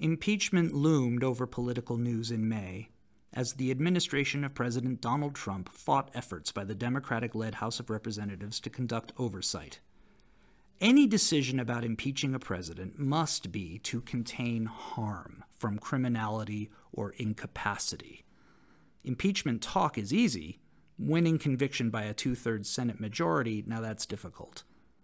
Impeachment loomed over political news in May as the administration of President Donald Trump fought efforts by the Democratic-led House of Representatives to conduct oversight. Any decision about impeaching a president must be to contain harm from criminality or incapacity. Impeachment talk is easy. Winning conviction by a 2/3 Senate majority, now that's difficult.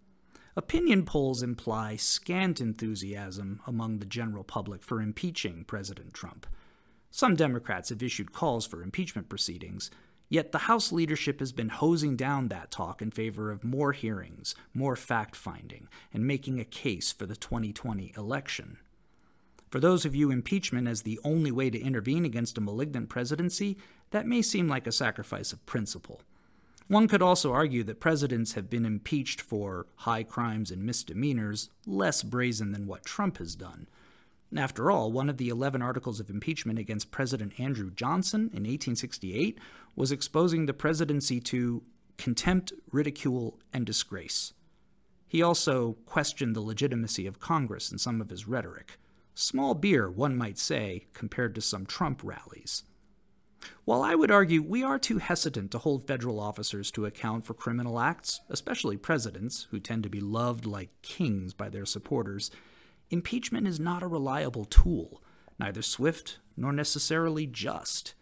Opinion polls imply scant enthusiasm among the general public for impeaching President Trump. Some Democrats have issued calls for impeachment proceedings, yet the House leadership has been hosing down that talk in favor of more hearings, more fact-finding, and making a case for the 2020 election. For those who view impeachment as the only way to intervene against a malignant presidency, that may seem like a sacrifice of principle. One could also argue that presidents have been impeached for high crimes and misdemeanors less brazen than what Trump has done. After all, one of the 11 articles of impeachment against President Andrew Johnson in 1868 was exposing the presidency to contempt, ridicule, and disgrace. He also questioned the legitimacy of Congress in some of his rhetoric. Small beer, one might say, compared to some Trump rallies. While I would argue we are too hesitant to hold federal officers to account for criminal acts, especially presidents, who tend to be loved like kings by their supporters, impeachment is not a reliable tool, neither swift nor necessarily just.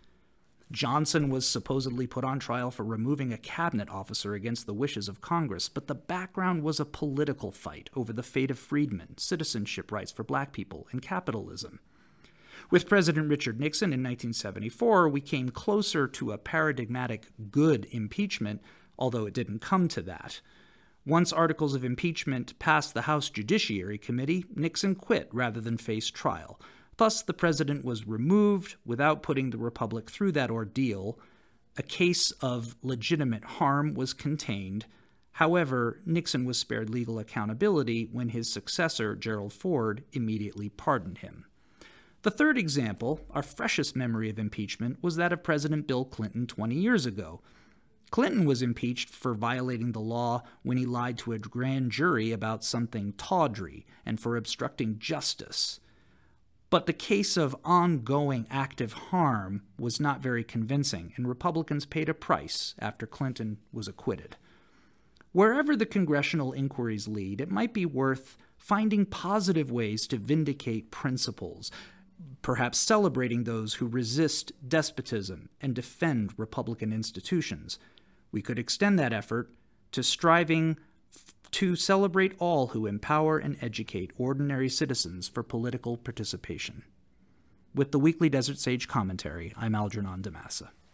Johnson was supposedly put on trial for removing a cabinet officer against the wishes of Congress, but the background was a political fight over the fate of freedmen, citizenship rights for black people, and capitalism. With President Richard Nixon in 1974, we came closer to a paradigmatic good impeachment, although it didn't come to that. Once articles of impeachment passed the House Judiciary Committee, Nixon quit rather than face trial. Thus, the president was removed without putting the republic through that ordeal. A case of legitimate harm was contained. However, Nixon was spared legal accountability when his successor, Gerald Ford, immediately pardoned him. The third example, our freshest memory of impeachment, was that of President Bill Clinton 20 years ago. Clinton was impeached for violating the law when he lied to a grand jury about something tawdry and for obstructing justice. But the case of ongoing active harm was not very convincing, and Republicans paid a price after Clinton was acquitted. Wherever the congressional inquiries lead, it might be worth finding positive ways to vindicate principles, perhaps celebrating those who resist despotism and defend Republican institutions. We could extend that effort to striving to celebrate all who empower and educate ordinary citizens for political participation. With the Weekly Desert Sage Commentary, I'm Algernon DeMassa.